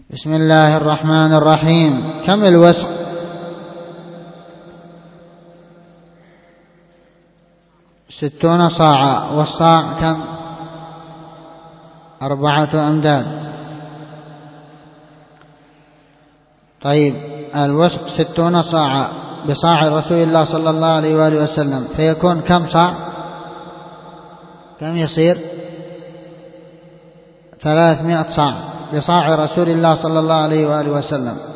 بسم الله الرحمن الرحيم. كم الوسق؟ 60 صاعا. والصاع كم؟ 4 أمداد. طيب، الوسق 60 صاعا بصاع رسول الله صلى الله عليه وآله وسلم، فيكون كم صاع؟ كم يصير؟ 300 صاع بصاع رسول الله صلى الله عليه وآله وسلم.